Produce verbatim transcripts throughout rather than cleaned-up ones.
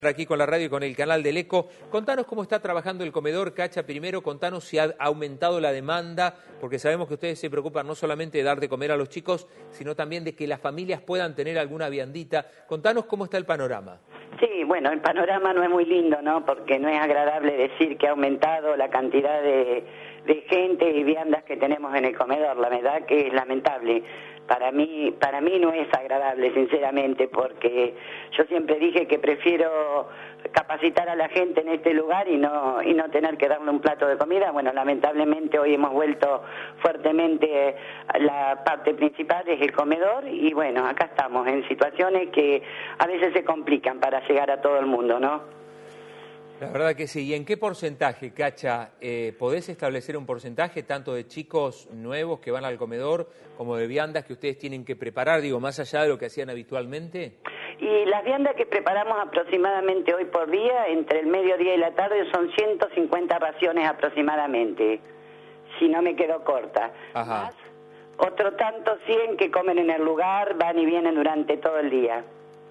Aquí con la radio y con el canal del Eco. Contanos cómo está trabajando el comedor, Cacha. Primero, contanos si ha aumentado la demanda, porque sabemos que ustedes se preocupan no solamente de dar de comer a los chicos, sino también de que las familias puedan tener alguna viandita. Contanos cómo está el panorama. Sí, bueno, el panorama no es muy lindo, ¿no? Porque no es agradable decir que ha aumentado la cantidad de, de gente y viandas que tenemos en el comedor. La verdad que es lamentable. Para mí, para mí no es agradable, sinceramente, porque yo siempre dije que prefiero capacitar a la gente en este lugar y no y no tener que darle un plato de comida. Bueno, lamentablemente hoy hemos vuelto fuertemente a la parte principal, es el comedor, y bueno, acá estamos en situaciones que a veces se complican para llegar a todo el mundo, ¿no? La verdad que sí. ¿Y en qué porcentaje, Cacha, eh, podés establecer un porcentaje tanto de chicos nuevos que van al comedor como de viandas que ustedes tienen que preparar, digo, más allá de lo que hacían habitualmente? Y las viandas que preparamos aproximadamente hoy por día, entre el mediodía y la tarde, son ciento cincuenta raciones aproximadamente, si no me quedo corta. Ajá. Más otro tanto cien que comen en el lugar, van y vienen durante todo el día.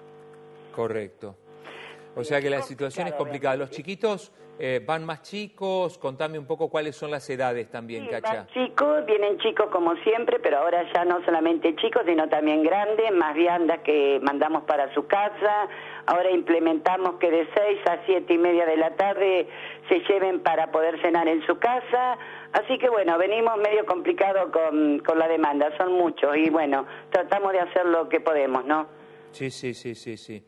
Correcto. O sea que la situación es complicada. Los chiquitos eh, van más chicos. Contame un poco cuáles son las edades también, Sí, Cacha. van chicos, vienen chicos como siempre, pero ahora ya no solamente chicos, sino también grandes, más viandas que mandamos para su casa. Ahora implementamos que de seis a siete y media de la tarde se lleven para poder cenar en su casa. Así que bueno, venimos medio complicado con, con la demanda, son muchos y bueno, tratamos de hacer lo que podemos, ¿no? Sí, sí, sí, sí, sí.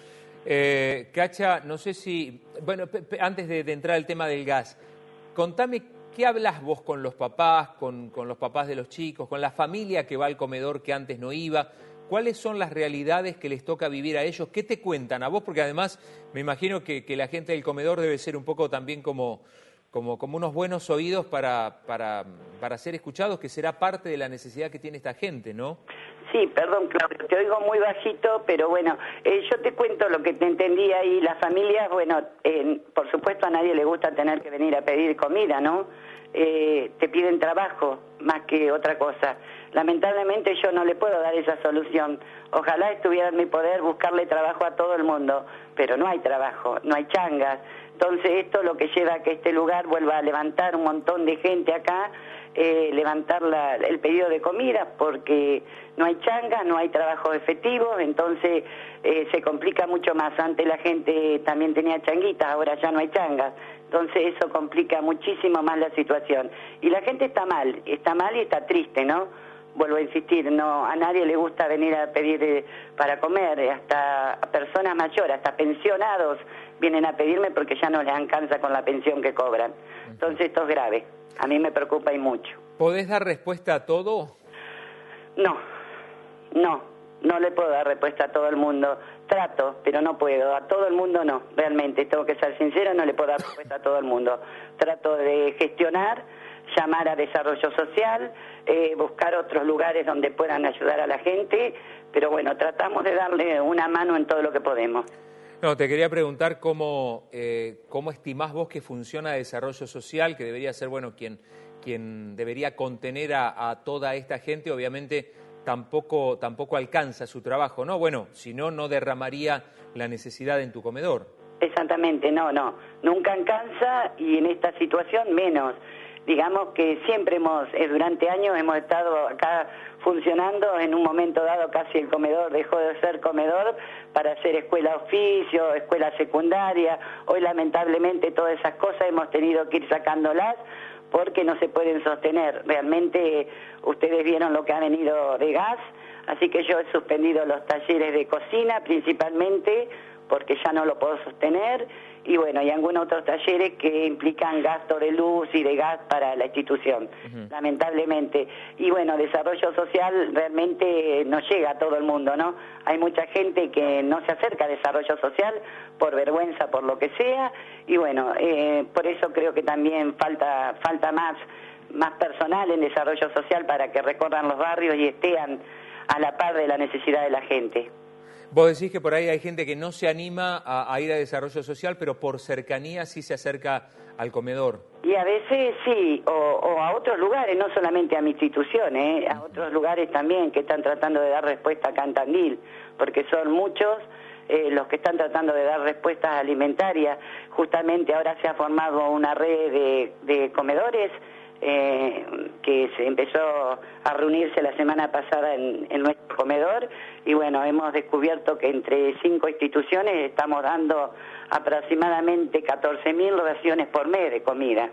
Eh, Cacha, no sé si... Bueno, pe, pe, antes de, de entrar al tema del gas, contame qué hablas vos con los papás, con, con los papás de los chicos, con la familia que va al comedor que antes no iba. ¿Cuáles son las realidades que les toca vivir a ellos? ¿Qué te cuentan a vos? Porque además me imagino que, que la gente del comedor debe ser un poco también como, como, como unos buenos oídos para, para, para ser escuchados, que será parte de la necesidad que tiene esta gente, ¿no? Sí, perdón, Claudio, te oigo muy bajito, pero bueno, eh, yo te cuento lo que te entendí ahí. Las familias, bueno, eh, por supuesto a nadie le gusta tener que venir a pedir comida, ¿no? Eh, te piden trabajo más que otra cosa. Lamentablemente yo no le puedo dar esa solución. Ojalá estuviera en mi poder buscarle trabajo a todo el mundo, pero no hay trabajo, no hay changas. Entonces esto es lo que lleva a que este lugar vuelva a levantar un montón de gente acá, eh, levantar la, el pedido de comida, porque no hay changas, no hay trabajos efectivos, entonces eh, se complica mucho más. Antes la gente también tenía changuitas, ahora ya no hay changas, entonces eso complica muchísimo más la situación. Y la gente está mal, está mal y está triste, ¿no? Vuelvo a insistir, no a nadie le gusta venir a pedir eh, para comer, hasta personas mayores, hasta pensionados vienen a pedirme porque ya no les alcanza con la pensión que cobran. Entonces esto es grave, a mí me preocupa y mucho. ¿Podés dar respuesta a todo? No, no, no le puedo dar respuesta a todo el mundo. Trato, pero no puedo, a todo el mundo no, realmente, tengo que ser sincero, no le puedo dar respuesta a todo el mundo. Trato de gestionar, llamar a desarrollo social, eh, buscar otros lugares donde puedan ayudar a la gente, pero bueno, tratamos de darle una mano en todo lo que podemos. No, te quería preguntar cómo, eh, cómo estimás vos que funciona desarrollo social, que debería ser, bueno, quien, quien debería contener a, a toda esta gente. Obviamente tampoco, tampoco alcanza su trabajo, ¿no? Bueno, si no, no derramaría la necesidad en tu comedor. Exactamente, no, no, nunca alcanza y en esta situación menos. Digamos que siempre hemos, eh, durante años hemos estado acá funcionando, en un momento dado casi el comedor dejó de ser comedor para ser escuela oficio, escuela secundaria. Hoy lamentablemente todas esas cosas hemos tenido que ir sacándolas porque no se pueden sostener. Realmente ustedes vieron lo que ha venido de gas, así que yo he suspendido los talleres de cocina principalmente porque ya no lo puedo sostener, y bueno, y algunos otros talleres que implican gasto de luz y de gas para la institución, uh-huh. Lamentablemente. Y bueno, desarrollo social realmente no llega a todo el mundo, ¿no? Hay mucha gente que no se acerca a desarrollo social por vergüenza, por lo que sea, y bueno, eh, por eso creo que también falta falta más, más personal en desarrollo social para que recorran los barrios y estén a la par de la necesidad de la gente. Vos decís que por ahí hay gente que no se anima a, a ir a desarrollo social, pero por cercanía sí se acerca al comedor. Y a veces sí, o, o a otros lugares, no solamente a mi institución, ¿eh? A otros lugares también que están tratando de dar respuesta acá en Tandil, porque son muchos eh, los que están tratando de dar respuestas alimentarias. Justamente ahora se ha formado una red de, de comedores eh, que se empezó a reunirse la semana pasada en, en nuestro comedor, y bueno, hemos descubierto que entre cinco instituciones estamos dando aproximadamente catorce mil raciones por mes de comida,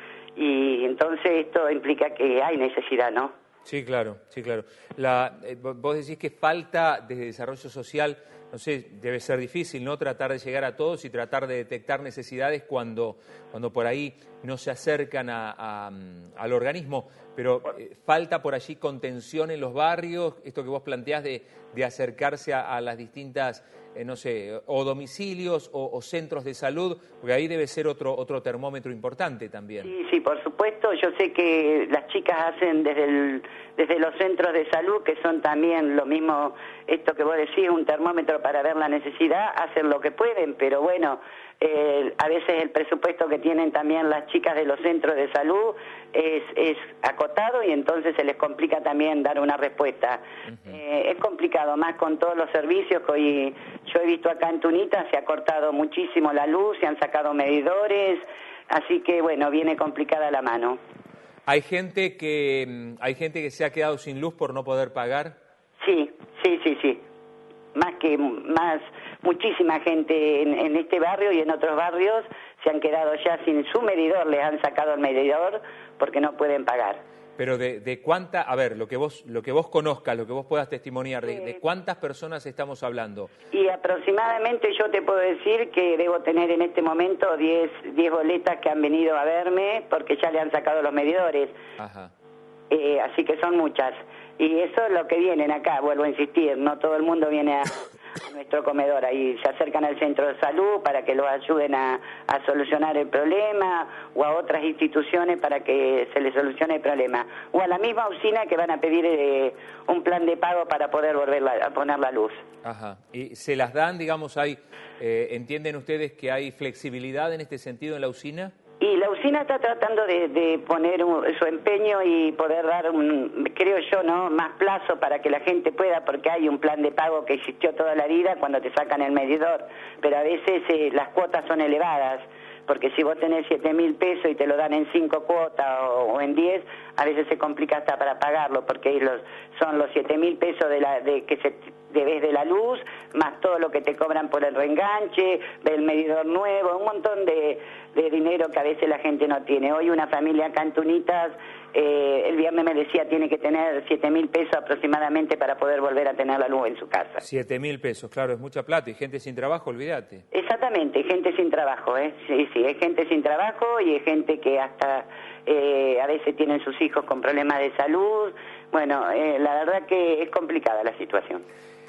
y entonces esto implica que hay necesidad, ¿no? Sí, claro, sí, claro. La, eh, vos decís que falta desde desarrollo social, no sé, debe ser difícil, ¿no? Tratar de llegar a todos y tratar de detectar necesidades cuando, cuando por ahí no se acercan a, a, al organismo, pero eh, falta por allí contención en los barrios, esto que vos planteás de, de acercarse a, a las distintas, eh, no sé, o domicilios o, o centros de salud, porque ahí debe ser otro, otro termómetro importante también. Sí, sí, por supuesto. Yo sé que las chicas hacen desde el, desde los centros de salud, que son también lo mismo, esto que vos decís, un termómetro para ver la necesidad, hacen lo que pueden, pero bueno, eh, a veces el presupuesto que tienen también las chicas de los centros de salud es, es acotado, y entonces se les complica también dar una respuesta. Uh-huh. eh, es complicado, más con todos los servicios que hoy yo he visto acá en Tunita, se ha cortado muchísimo la luz, se han sacado medidores, así que bueno, viene complicada la mano. ¿Hay gente que hay gente que se ha quedado sin luz por no poder pagar? Sí, sí, sí, sí. Más que más, muchísima gente en, en este barrio y en otros barrios se han quedado ya sin su medidor, les han sacado el medidor porque no pueden pagar. Pero de, de cuánta, a ver, lo que vos lo que vos conozcas, lo que vos puedas testimoniar, de, de cuántas personas estamos hablando. Y aproximadamente yo te puedo decir que debo tener en este momento diez boletas que han venido a verme porque ya le han sacado los medidores. Ajá. Eh, así que son muchas. Y eso es lo que vienen acá, vuelvo a insistir, no todo el mundo viene a, a nuestro comedor, ahí se acercan al centro de salud para que los ayuden a, a solucionar el problema, o a otras instituciones para que se les solucione el problema, o a la misma usina que van a pedir eh, un plan de pago para poder volver la, a poner la luz. Ajá. ¿Y se las dan, digamos, hay, eh, entienden ustedes que hay flexibilidad en este sentido en la usina? Y la usina está tratando de, de poner un, su empeño y poder dar, un, creo yo, no más plazo para que la gente pueda, porque hay un plan de pago que existió toda la vida cuando te sacan el medidor, pero a veces eh, las cuotas son elevadas, porque si vos tenés siete mil pesos y te lo dan en cinco cuotas o, o en diez, a veces se complica hasta para pagarlo, porque los, son los siete mil pesos de la, de, que se debes de la luz, más todo lo que te cobran por el reenganche, del medidor nuevo, un montón de, de dinero que a veces la gente no tiene. Hoy una familia acá en Tunitas, eh, el viernes me decía, tiene que tener siete mil pesos aproximadamente para poder volver a tener la luz en su casa. siete mil pesos, claro, es mucha plata, y gente sin trabajo, olvídate. Exactamente, gente sin trabajo, ¿eh? Sí, sí, es gente sin trabajo y es gente que hasta eh, a veces tienen sus hijos con problemas de salud. Bueno, eh, la verdad que es complicada la situación.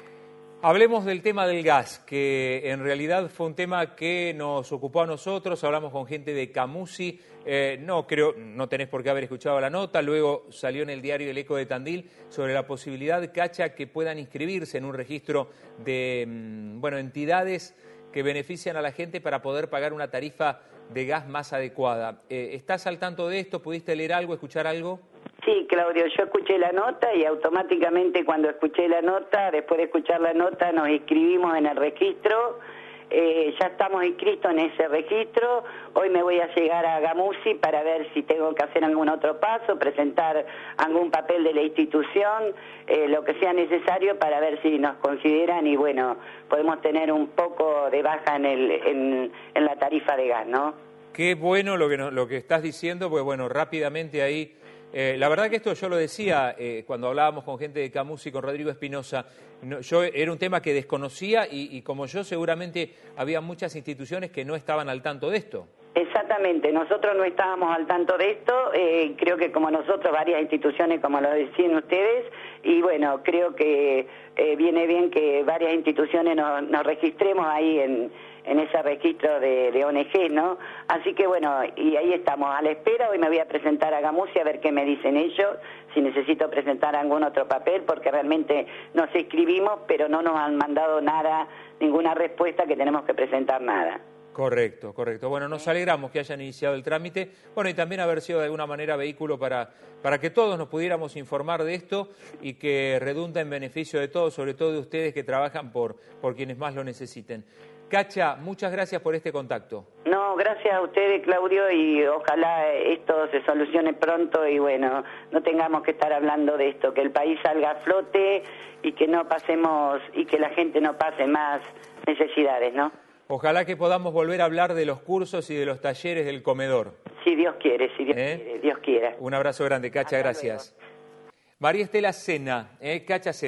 Hablemos del tema del gas, que en realidad fue un tema que nos ocupó a nosotros. Hablamos con gente de Camusi, eh, no creo, no tenés por qué haber escuchado la nota, luego salió en el diario El Eco de Tandil sobre la posibilidad, Cacha, que puedan inscribirse en un registro de, bueno, entidades que benefician a la gente para poder pagar una tarifa de gas más adecuada. Eh, ¿Estás al tanto de esto? ¿Pudiste leer algo, escuchar algo? Sí, Claudio, yo escuché la nota y automáticamente cuando escuché la nota, después de escuchar la nota, nos inscribimos en el registro. Eh, ya estamos inscritos en ese registro. Hoy me voy a llegar a Camusi para ver si tengo que hacer algún otro paso, presentar algún papel de la institución, eh, lo que sea necesario para ver si nos consideran y bueno, podemos tener un poco de baja en, el, en, en la tarifa de gas, ¿no? Qué bueno lo que, no, lo que estás diciendo, pues bueno, rápidamente ahí... Eh, la verdad que esto yo lo decía eh, cuando hablábamos con gente de Camusi, con Rodrigo Espinosa, no, yo era un tema que desconocía y, y como yo seguramente había muchas instituciones que no estaban al tanto de esto. Exactamente, nosotros no estábamos al tanto de esto, eh, creo que como nosotros varias instituciones, como lo decían ustedes, y bueno, creo que eh, viene bien que varias instituciones nos, nos registremos ahí en, en ese registro de, de O N G, ¿no? Así que bueno, y ahí estamos a la espera. Hoy me voy a presentar a Camusi a ver qué me dicen ellos, si necesito presentar algún otro papel, porque realmente nos inscribimos, pero no nos han mandado nada, ninguna respuesta que tenemos que presentar nada. Correcto, correcto. Bueno, nos alegramos que hayan iniciado el trámite, bueno, y también haber sido de alguna manera vehículo para, para que todos nos pudiéramos informar de esto y que redunda en beneficio de todos, sobre todo de ustedes que trabajan por, por quienes más lo necesiten. Cacha, muchas gracias por este contacto. No, gracias a ustedes, Claudio, y ojalá esto se solucione pronto y bueno, no tengamos que estar hablando de esto, que el país salga a flote y que no pasemos, y que la gente no pase más necesidades, ¿no? Ojalá que podamos volver a hablar de los cursos y de los talleres del comedor. Si Dios quiere, si Dios ¿Eh? quiere, Dios quiera. Un abrazo grande, Cacha, Hasta gracias. luego. María Estela Sena, ¿eh? Cacha Sena.